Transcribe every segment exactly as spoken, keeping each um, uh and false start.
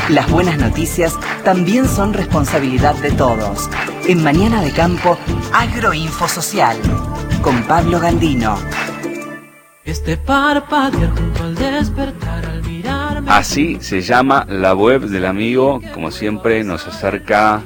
Las buenas noticias también son responsabilidad de todos. En Mañana de Campo, Agroinfo Social, con Pablo Gandino. Este parpadear junto al despertar, al mirarme. Así se llama la web del amigo, como siempre nos acerca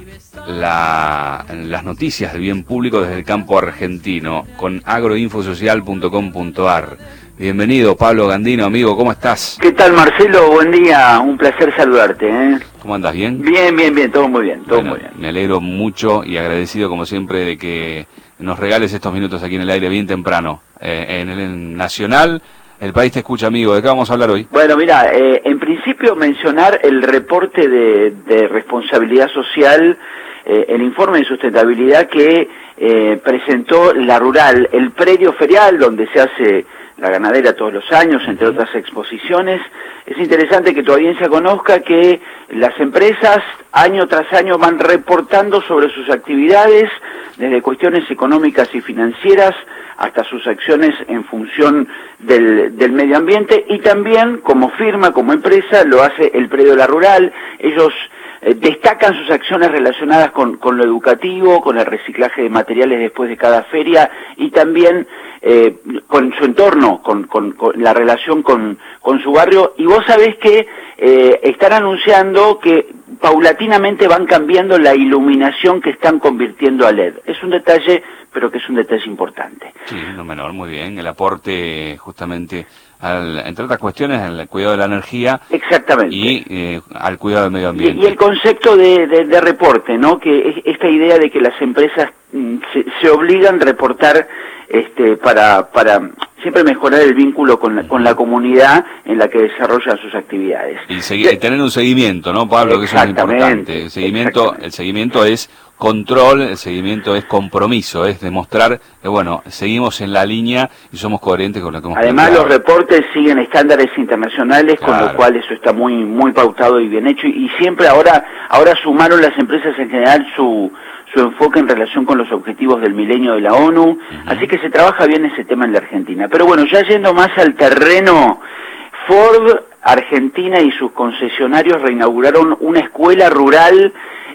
la, las noticias del bien público desde el campo argentino, con agroinfosocial punto com punto ar. Bienvenido, Pablo Gandino, amigo, ¿cómo estás? ¿Qué tal, Marcelo? Buen día, un placer saludarte, ¿eh? ¿Cómo andas? ¿Bien? Bien, bien, bien, todo muy bien, todo bueno, muy bien. Me alegro mucho y agradecido, como siempre, de que nos regales estos minutos aquí en el aire bien temprano. Eh, en el Nacional, el país te escucha, amigo. ¿De qué vamos a hablar hoy? Bueno, mira, eh, en principio mencionar el reporte de, de responsabilidad social, eh, el informe de sustentabilidad que eh, presentó La Rural, el predio ferial donde se hace la ganadera todos los años, entre otras exposiciones. Es interesante que tu audiencia conozca que las empresas año tras año van reportando sobre sus actividades, desde cuestiones económicas y financieras hasta sus acciones en función del, del medio ambiente, y también como firma, como empresa, lo hace el predio La Rural. Ellos eh, destacan sus acciones relacionadas con, con lo educativo, con el reciclaje de materiales después de cada feria, y también eh, con su entorno, con, con, con la relación con, con su barrio. Y vos sabés que eh, están anunciando que paulatinamente van cambiando la iluminación que están convirtiendo a L E D. Es un detalle, pero que es un detalle importante. Sí, no menor, muy bien. El aporte justamente, al, entre otras cuestiones, al cuidado de la energía. Exactamente. Y eh, al cuidado del medio ambiente. Y, y el concepto de, de, de reporte, ¿no? Que es esta idea de que las empresas mm, se, se obligan a reportar este, para, para siempre mejorar el vínculo con la, con la comunidad en la que desarrollan sus actividades. Y, segui- y tener un seguimiento, ¿no, Pablo? Que eso es importante. El seguimiento, el seguimiento es control, el seguimiento es compromiso, es demostrar que, bueno, seguimos en la línea y somos coherentes con lo que hemos Además, planteado. los reportes siguen estándares internacionales, Claro. con lo cual eso está muy muy pautado y bien hecho. Y, y siempre ahora ahora sumaron las empresas en general su su enfoque en relación con los objetivos del milenio de la ONU. Uh-huh. Así que se trabaja bien ese tema en la Argentina. Pero bueno, ya yendo más al terreno, Ford Argentina y sus concesionarios reinauguraron una escuela rural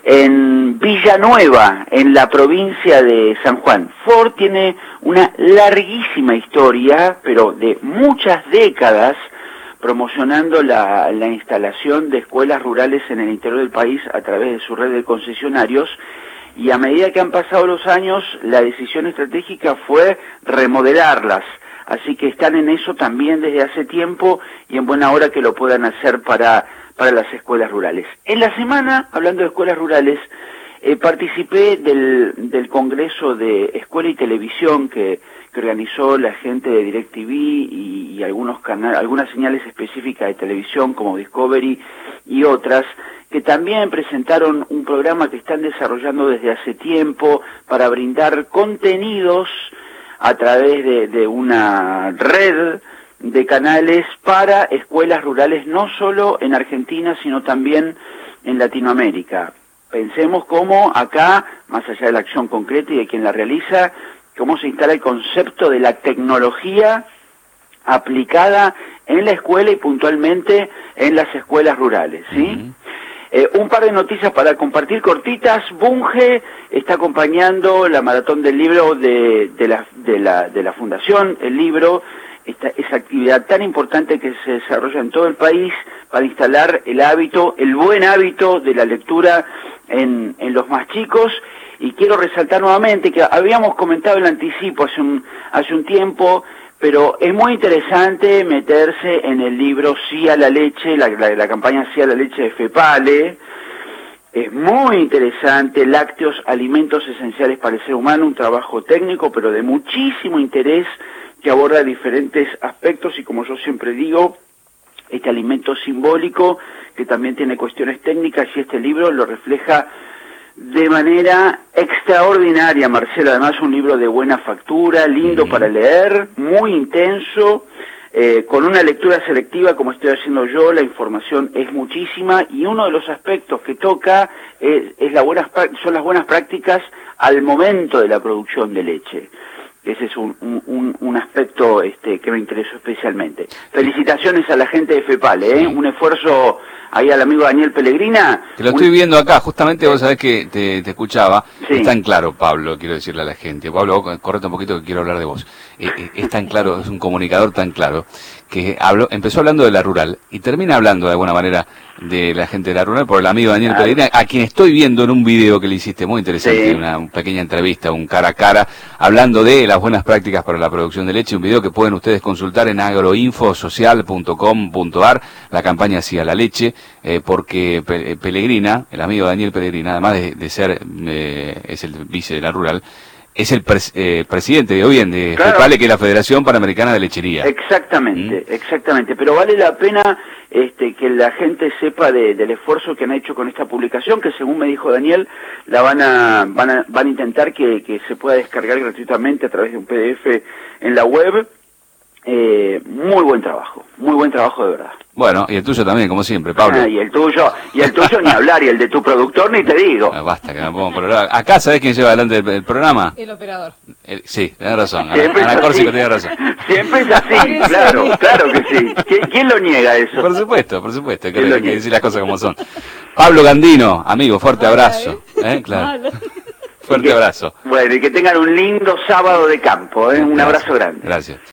en Villanueva, en la provincia de San Juan. Ford tiene una larguísima historia, pero de muchas décadas, promocionando la, la instalación de escuelas rurales en el interior del país a través de su red de concesionarios. Y a medida que han pasado los años, la decisión estratégica fue remodelarlas. Así que están en eso también desde hace tiempo, y en buena hora que lo puedan hacer para, para las escuelas rurales. En la semana, hablando de escuelas rurales, eh, participé del, del Congreso de Escuela y Televisión que, que organizó la gente de DirecTV y, y algunos canales, algunas señales específicas de televisión como Discovery y otras, que también presentaron un programa que están desarrollando desde hace tiempo para brindar contenidos a través de, de una red de canales para escuelas rurales, no solo en Argentina, sino también en Latinoamérica. Pensemos cómo acá, más allá de la acción concreta y de quien la realiza, cómo se instala el concepto de la tecnología aplicada en la escuela y puntualmente en las escuelas rurales, ¿sí? Uh-huh. Eh, un par de noticias para compartir cortitas. Bunge está acompañando la maratón del libro de, de, la, de, la, de la Fundación El Libro, esta, esa actividad tan importante que se desarrolla en todo el país para instalar el hábito, el buen hábito de la lectura en, en los más chicos. Y quiero resaltar nuevamente que habíamos comentado el anticipo hace un, hace un tiempo, pero es muy interesante meterse en el libro Sí a la Leche, la, la, la campaña Sí a la Leche de FEPALE. Es muy interesante, Lácteos, Alimentos Esenciales para el Ser Humano, un trabajo técnico, pero de muchísimo interés, que aborda diferentes aspectos, y como yo siempre digo, este alimento simbólico, que también tiene cuestiones técnicas, y este libro lo refleja de manera extraordinaria, Marcelo. Además, un libro de buena factura, lindo para leer, muy intenso, eh, con una lectura selectiva como estoy haciendo yo. La información es muchísima, y uno de los aspectos que toca es, es la buenas, son las buenas prácticas al momento de la producción de leche. ese es un, un, un aspecto este, que me interesó especialmente. Felicitaciones a la gente de FEPAL, ¿eh? Sí. Un esfuerzo ahí al amigo Daniel Pellegrina. Que lo un... estoy viendo acá, justamente vos sabés que te, te escuchaba. Sí. Es tan claro, Pablo, quiero decirle a la gente. Pablo, vos, correte un poquito que quiero hablar de vos. Eh, eh, es tan claro, es un comunicador tan claro, que habló, empezó hablando de la rural y termina hablando de alguna manera de la gente de la rural por el amigo Daniel claro. Pellegrina, a quien estoy viendo en un video que le hiciste muy interesante, sí. una, una pequeña entrevista, un cara a cara, hablando de las buenas prácticas para la producción de leche, un video que pueden ustedes consultar en agroinfosocial punto com punto ar, la campaña hacia la leche, eh, porque Pe Pellegrina, el amigo Daniel Pellegrina, además de, de ser, eh, es el vice de la rural, es el pres eh, presidente de hoy en de claro. FEPALE, que es la Federación Panamericana de Lechería. Exactamente, ¿Mm? exactamente. Pero vale la pena este, que la gente sepa de, del esfuerzo que han hecho con esta publicación, que según me dijo Daniel, la van a, van a, van a intentar que, que se pueda descargar gratuitamente a través de un P D F en la web. Eh, muy buen trabajo, muy buen trabajo de verdad. Bueno, y el tuyo también, como siempre, Pablo. Ah, y el tuyo, y el tuyo ni hablar, y el de tu productor ni te digo. Ah, basta, que me pongo por hablar. Acá, ¿sabés quién lleva adelante el, el programa? El operador. El, sí, tenés razón. Siempre Ana, Ana Córsico tiene razón. Siempre es así, claro, claro que sí. ¿Quién, quién lo niega eso? Por supuesto, por supuesto, que hay que decir las cosas como son. Pablo Gandino, amigo, fuerte abrazo. ¿Eh? Claro. Fuerte que, abrazo. Bueno, y que tengan un lindo sábado de campo, ¿eh? Un abrazo grande. Gracias.